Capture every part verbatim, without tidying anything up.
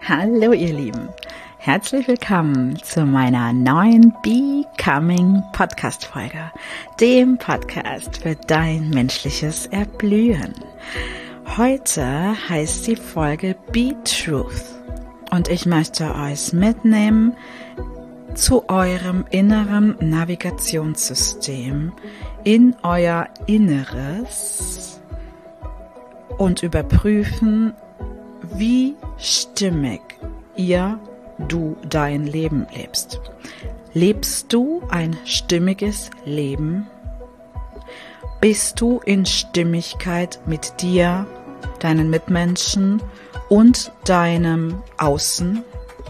Hallo ihr Lieben, herzlich willkommen zu meiner neuen Becoming Podcast Folge, dem Podcast für dein menschliches Erblühen. Heute heißt die Folge Be Truth und ich möchte euch mitnehmen zu eurem inneren Navigationssystem, in euer Inneres und überprüfen, wie stimmig ihr, du dein Leben lebst. Lebst du ein stimmiges Leben? Bist du in Stimmigkeit mit dir, deinen Mitmenschen und deinem Außen?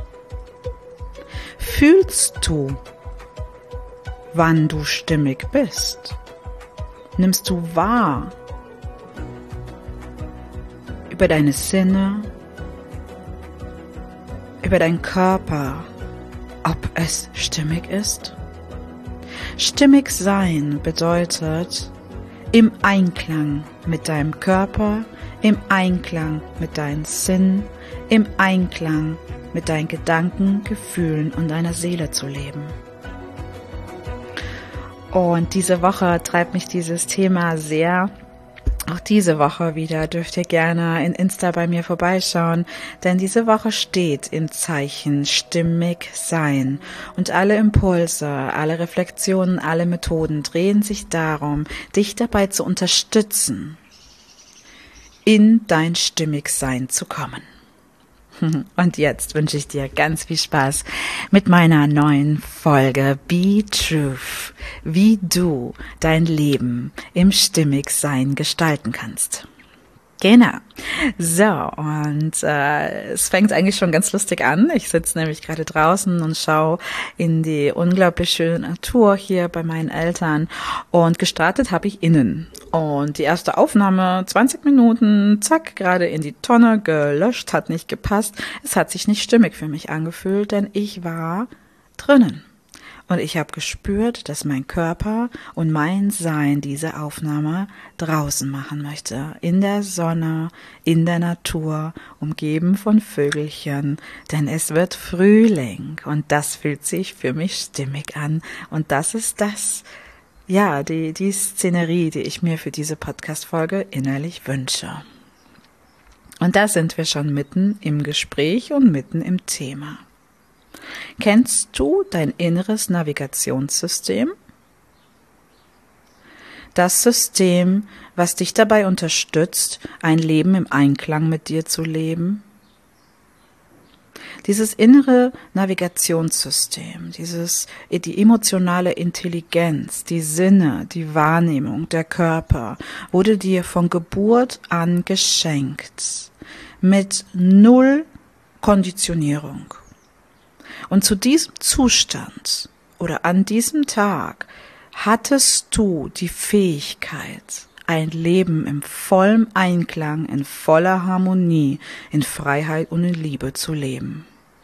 Fühlst du, wann du stimmig bist? Nimmst du wahr über deine Sinne, über deinen Körper, ob es stimmig ist? Stimmig sein bedeutet im Einklang mit deinem Körper, im Einklang mit deinen Sinnen, im Einklang mit deinen Gedanken, Gefühlen und deiner Seele zu leben. Und diese Woche treibt mich dieses Thema sehr. Auch diese Woche wieder dürft ihr gerne in Insta bei mir vorbeischauen, denn diese Woche steht im Zeichen stimmig sein. Und alle Impulse, alle Reflexionen, alle Methoden drehen sich darum, dich dabei zu unterstützen, in dein Stimmigsein zu kommen. Und jetzt wünsche ich dir ganz viel Spaß mit meiner neuen Folge Be Truth, wie du dein Leben im Stimmigsein gestalten kannst. Genau. So, und äh, es fängt eigentlich schon ganz lustig an. Ich sitze nämlich gerade draußen und schaue in die unglaublich schöne Natur hier bei meinen Eltern. Und gestartet habe ich innen. Und die erste Aufnahme, zwanzig Minuten, zack, gerade in die Tonne gelöscht, hat nicht gepasst. Es hat sich nicht stimmig für mich angefühlt, denn ich war drinnen. Und ich habe gespürt, dass mein Körper und mein Sein diese Aufnahme draußen machen möchte. In der Sonne, in der Natur, umgeben von Vögelchen. Denn es wird Frühling und das fühlt sich für mich stimmig an. Und das ist das, ja, die, die Szenerie, die ich mir für diese Podcast-Folge innerlich wünsche. Und da sind wir schon mitten im Gespräch und mitten im Thema. Kennst du dein inneres Navigationssystem? Das System, was dich dabei unterstützt, ein Leben im Einklang mit dir zu leben? Dieses innere Navigationssystem, dieses, die emotionale Intelligenz, die Sinne, die Wahrnehmung, der Körper, wurde dir von Geburt an geschenkt, mit null Konditionierung. Und zu diesem Zustand oder an diesem Tag hattest du die Fähigkeit, ein Leben im vollen Einklang, in voller Harmonie, in Freiheit und in Liebe zu leben.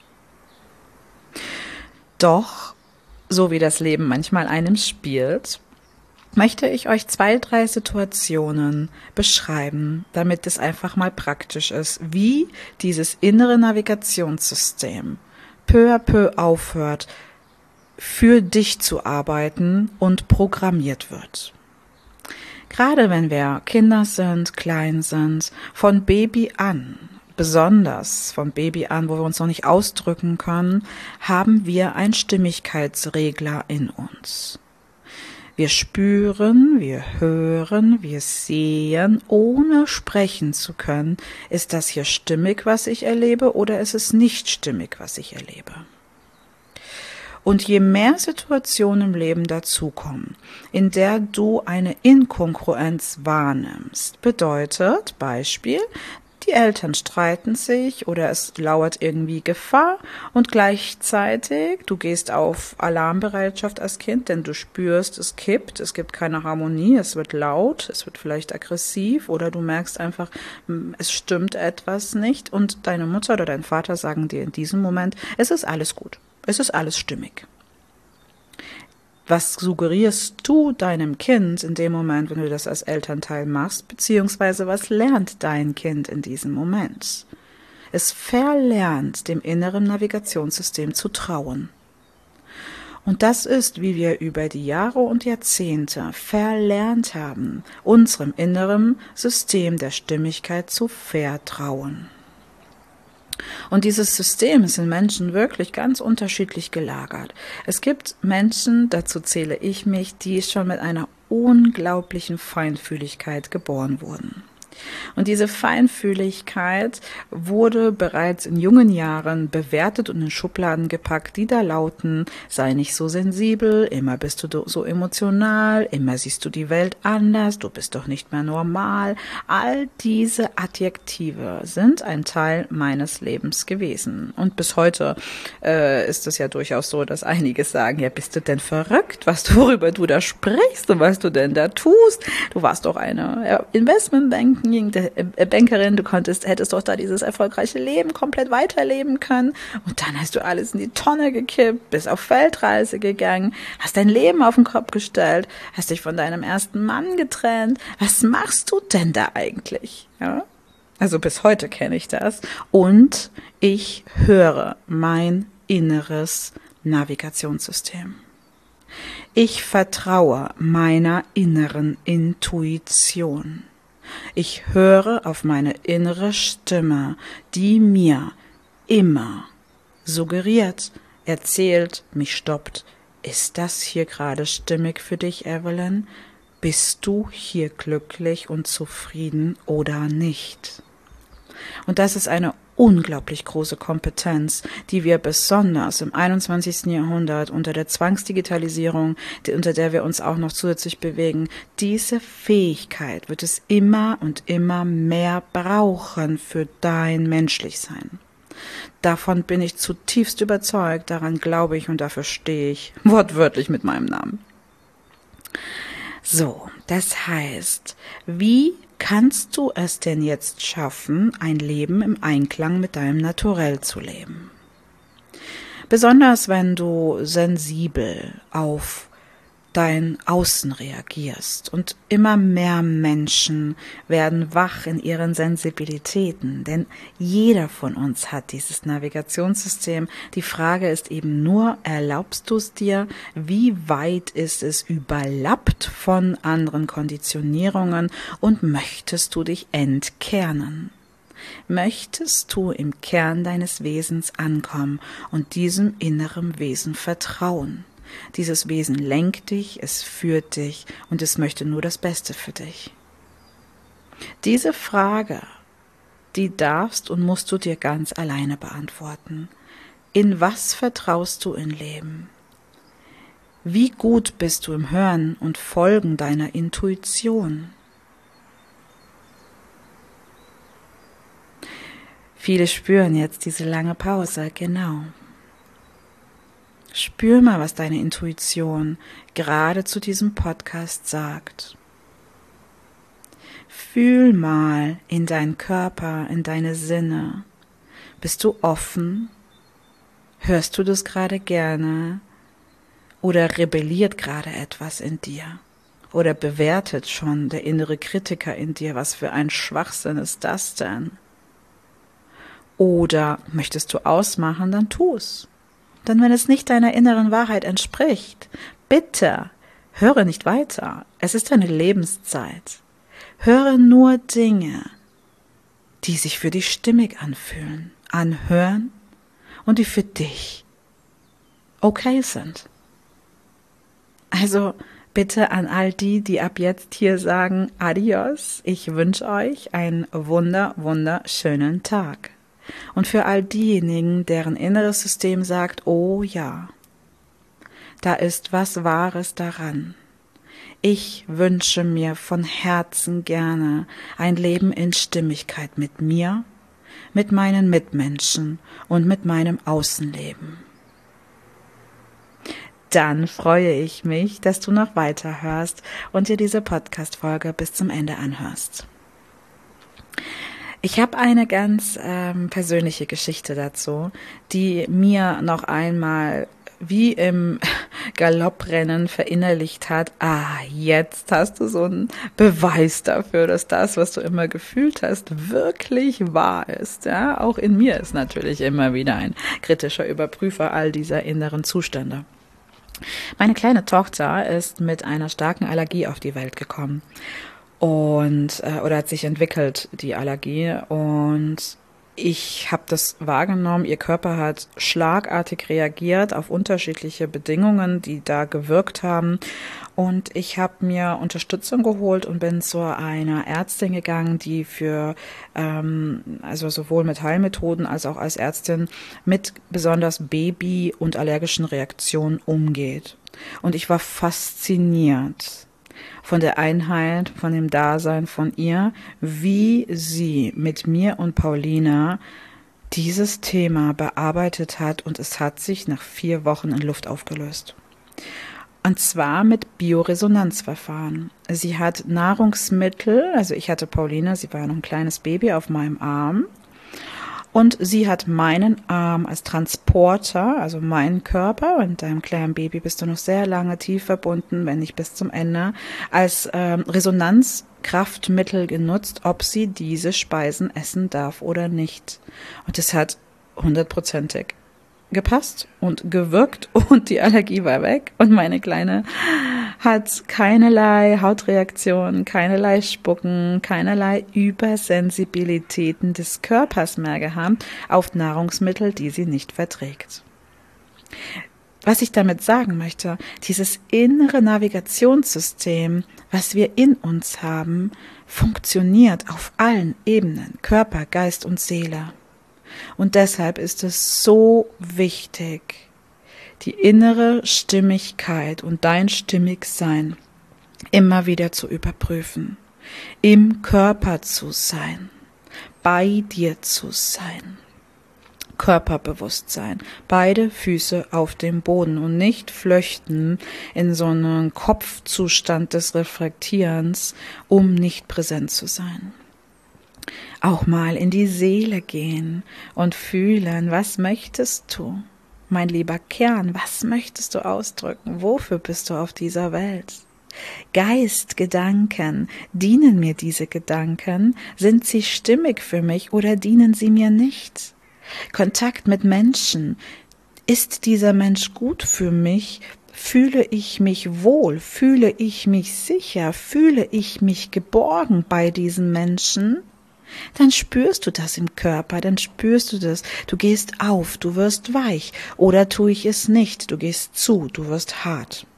Doch, so wie das Leben manchmal einem spielt, möchte ich euch zwei, drei Situationen beschreiben, damit es einfach mal praktisch ist, wie dieses innere Navigationssystem peu à peu aufhört, für dich zu arbeiten und programmiert wird. Gerade wenn wir Kinder sind, klein sind, von Baby an, besonders von Baby an, wo wir uns noch nicht ausdrücken können, haben wir einen Stimmigkeitsregler in uns. Wir spüren, wir hören, wir sehen, ohne sprechen zu können, ist das hier stimmig, was ich erlebe, oder ist es nicht stimmig, was ich erlebe? Und je mehr Situationen im Leben dazukommen, in der du eine Inkongruenz wahrnimmst, bedeutet, Beispiel, die Eltern streiten sich oder es lauert irgendwie Gefahr und gleichzeitig, du gehst auf Alarmbereitschaft als Kind, denn du spürst, es kippt, es gibt keine Harmonie, es wird laut, es wird vielleicht aggressiv oder du merkst einfach, es stimmt etwas nicht und deine Mutter oder dein Vater sagen dir in diesem Moment, es ist alles gut, es ist alles stimmig. Was suggerierst du deinem Kind in dem Moment, wenn du das als Elternteil machst, beziehungsweise was lernt dein Kind in diesem Moment? Es verlernt, dem inneren Navigationssystem zu trauen. Und das ist, wie wir über die Jahre und Jahrzehnte verlernt haben, unserem inneren System der Stimmigkeit zu vertrauen. Und dieses System ist in Menschen wirklich ganz unterschiedlich gelagert. Es gibt Menschen, dazu zähle ich mich, die schon mit einer unglaublichen Feinfühligkeit geboren wurden. Und diese Feinfühligkeit wurde bereits in jungen Jahren bewertet und in Schubladen gepackt, die da lauten: sei nicht so sensibel, immer bist du so emotional, immer siehst du die Welt anders, du bist doch nicht mehr normal. All diese Adjektive sind ein Teil meines Lebens gewesen. Und bis heute äh, ist es ja durchaus so, dass einige sagen: ja, bist du denn verrückt, was du, worüber du da sprichst und was du denn da tust? Du warst doch eine Investmentbank Bankerin, du konntest, hättest doch da dieses erfolgreiche Leben komplett weiterleben können und dann hast du alles in die Tonne gekippt, bist auf Weltreise gegangen, hast dein Leben auf den Kopf gestellt, hast dich von deinem ersten Mann getrennt. Was machst du denn da eigentlich? Ja? Also bis heute kenne ich das und ich höre mein inneres Navigationssystem. Ich vertraue meiner inneren Intuition. Ich höre auf meine innere Stimme, die mir immer suggeriert, erzählt, mich stoppt. Ist das hier gerade stimmig für dich, Evelyn? Bist du hier glücklich und zufrieden oder nicht? Und das ist eine unglaublich große Kompetenz, die wir besonders im einundzwanzigsten Jahrhundert unter der Zwangsdigitalisierung, unter der wir uns auch noch zusätzlich bewegen, diese Fähigkeit wird es immer und immer mehr brauchen für dein Menschlichsein. Davon bin ich zutiefst überzeugt, daran glaube ich und dafür stehe ich wortwörtlich mit meinem Namen. So, das heißt, wie kannst du es denn jetzt schaffen, ein Leben im Einklang mit deinem Naturell zu leben? Besonders wenn du sensibel auf dein Außen reagierst und immer mehr Menschen werden wach in ihren Sensibilitäten, denn jeder von uns hat dieses Navigationssystem. Die Frage ist eben nur, erlaubst du es dir? Wie weit ist es überlappt von anderen Konditionierungen und möchtest du dich entkernen? Möchtest du im Kern deines Wesens ankommen und diesem inneren Wesen vertrauen? Dieses Wesen lenkt dich, es führt dich und es möchte nur das Beste für dich. Diese Frage, die darfst und musst du dir ganz alleine beantworten. In was vertraust du im Leben? Wie gut bist du im Hören und Folgen deiner Intuition? Viele spüren jetzt diese lange Pause, genau. Spür mal, was deine Intuition gerade zu diesem Podcast sagt. Fühl mal in deinen Körper, in deine Sinne. Bist du offen? Hörst du das gerade gerne? Oder rebelliert gerade etwas in dir? Oder bewertet schon der innere Kritiker in dir, was für ein Schwachsinn ist das denn? Oder möchtest du ausmachen, dann tu's. Denn wenn es nicht deiner inneren Wahrheit entspricht, bitte höre nicht weiter. Es ist deine Lebenszeit. Höre nur Dinge, die sich für dich stimmig anfühlen, anhören und die für dich okay sind. Also bitte an all die, die ab jetzt hier sagen, adios, ich wünsche euch einen wunder, wunderschönen Tag. Und für all diejenigen, deren inneres System sagt, oh ja, da ist was Wahres daran. Ich wünsche mir von Herzen gerne ein Leben in Stimmigkeit mit mir, mit meinen Mitmenschen und mit meinem Außenleben. Dann freue ich mich, dass du noch weiterhörst und dir diese Podcast-Folge bis zum Ende anhörst. Ich habe eine ganz ähm, persönliche Geschichte dazu, die mir noch einmal wie im Galopprennen verinnerlicht hat, ah, jetzt hast du so einen Beweis dafür, dass das, was du immer gefühlt hast, wirklich wahr ist. Ja, auch in mir ist natürlich immer wieder ein kritischer Überprüfer all dieser inneren Zustände. Meine kleine Tochter ist mit einer starken Allergie auf die Welt gekommen und äh, oder hat sich entwickelt, die Allergie, und ich habe das wahrgenommen, ihr Körper hat schlagartig reagiert auf unterschiedliche Bedingungen, die da gewirkt haben. Und ich habe mir Unterstützung geholt und bin zu einer Ärztin gegangen, die für, ähm, also sowohl mit Heilmethoden als auch als Ärztin mit besonders Baby- und allergischen Reaktionen umgeht. Und ich war fasziniert von der Einheit, von dem Dasein von ihr, wie sie mit mir und Paulina dieses Thema bearbeitet hat, und es hat sich nach vier Wochen in Luft aufgelöst. Und zwar mit Bioresonanzverfahren. Sie hat Nahrungsmittel, also ich hatte Paulina, sie war noch ein kleines Baby auf meinem Arm, und sie hat meinen Arm als Transporter, also meinen Körper, und deinem kleinen Baby bist du noch sehr lange tief verbunden, wenn nicht bis zum Ende, als ähm, Resonanzkraftmittel genutzt, ob sie diese Speisen essen darf oder nicht. Und das hat hundertprozentig gepasst und gewirkt, und die Allergie war weg, und meine Kleine hat keinerlei Hautreaktionen, keinerlei Spucken, keinerlei Übersensibilitäten des Körpers mehr gehabt auf Nahrungsmittel, die sie nicht verträgt. Was ich damit sagen möchte, dieses innere Navigationssystem, was wir in uns haben, funktioniert auf allen Ebenen, Körper, Geist und Seele. Und deshalb ist es so wichtig, die innere Stimmigkeit und dein Stimmigsein immer wieder zu überprüfen, im Körper zu sein, bei dir zu sein, Körperbewusstsein, beide Füße auf dem Boden und nicht flüchten in so einen Kopfzustand des Reflektierens, um nicht präsent zu sein. Auch mal in die Seele gehen und fühlen, was möchtest du? Mein lieber Kern, was möchtest du ausdrücken? Wofür bist du auf dieser Welt? Geist, Gedanken, dienen mir diese Gedanken? Sind sie stimmig für mich oder dienen sie mir nicht? Kontakt mit Menschen, ist dieser Mensch gut für mich? Fühle ich mich wohl? Fühle ich mich sicher? Fühle ich mich geborgen bei diesen Menschen? Dann spürst du das im Körper, dann spürst du das. Du gehst auf, du wirst weich, oder tue ich es nicht, du gehst zu, du wirst hart.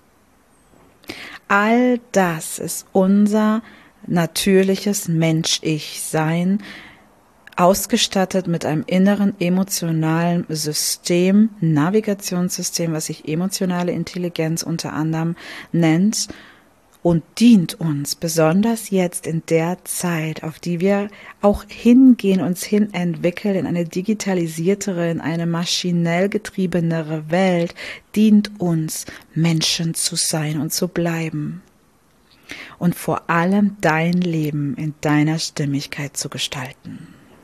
All das ist unser natürliches Mensch-Ich-Sein, ausgestattet mit einem inneren emotionalen System, Navigationssystem, was sich emotionale Intelligenz unter anderem nennt, und dient uns, besonders jetzt in der Zeit, auf die wir auch hingehen, uns hin entwickeln, in eine digitalisiertere, in eine maschinell getriebenere Welt, dient uns, Menschen zu sein und zu bleiben. Und vor allem dein Leben in deiner Stimmigkeit zu gestalten.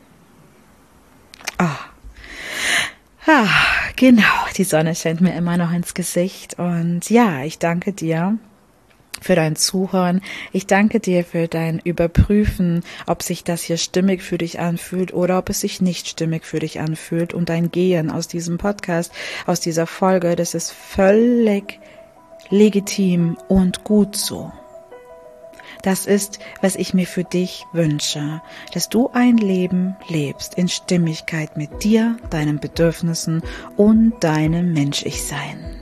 Ah. Ah, genau, die Sonne scheint mir immer noch ins Gesicht, und ja, ich danke dir für dein Zuhören. Ich danke dir für dein Überprüfen, ob sich das hier stimmig für dich anfühlt oder ob es sich nicht stimmig für dich anfühlt, und dein Gehen aus diesem Podcast, aus dieser Folge, das ist völlig legitim und gut so. Das ist, was ich mir für dich wünsche, dass du ein Leben lebst in Stimmigkeit mit dir, deinen Bedürfnissen und deinem Mensch-Ich-Sein.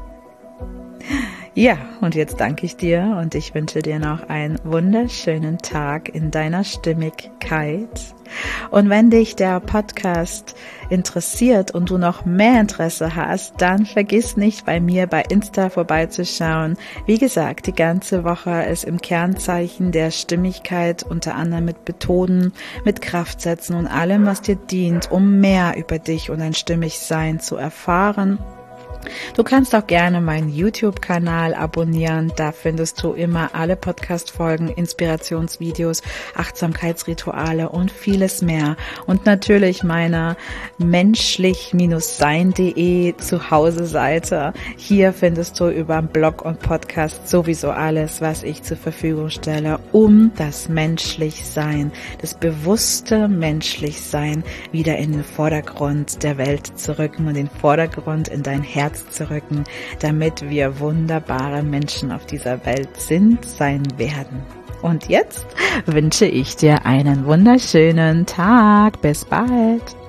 Ja, und jetzt danke ich dir und ich wünsche dir noch einen wunderschönen Tag in deiner Stimmigkeit. Und wenn dich der Podcast interessiert und du noch mehr Interesse hast, dann vergiss nicht, bei mir bei Insta vorbeizuschauen. Wie gesagt, die ganze Woche ist im Kernzeichen der Stimmigkeit, unter anderem mit Methoden, mit Kraftsätzen und allem, was dir dient, um mehr über dich und dein Stimmigsein zu erfahren Du kannst auch gerne meinen YouTube-Kanal abonnieren. Da findest du immer alle Podcast-Folgen, Inspirationsvideos, Achtsamkeitsrituale und vieles mehr. Und natürlich meine menschlich sein punkt de Zuhause-Seite. Hier findest du über Blog und Podcast sowieso alles, was ich zur Verfügung stelle, um das Menschlichsein, das bewusste Menschlichsein wieder in den Vordergrund der Welt zu rücken und den Vordergrund in dein Herz zu rücken, damit wir wunderbare Menschen auf dieser Welt sind, sein werden. Und jetzt wünsche ich dir einen wunderschönen Tag. Bis bald.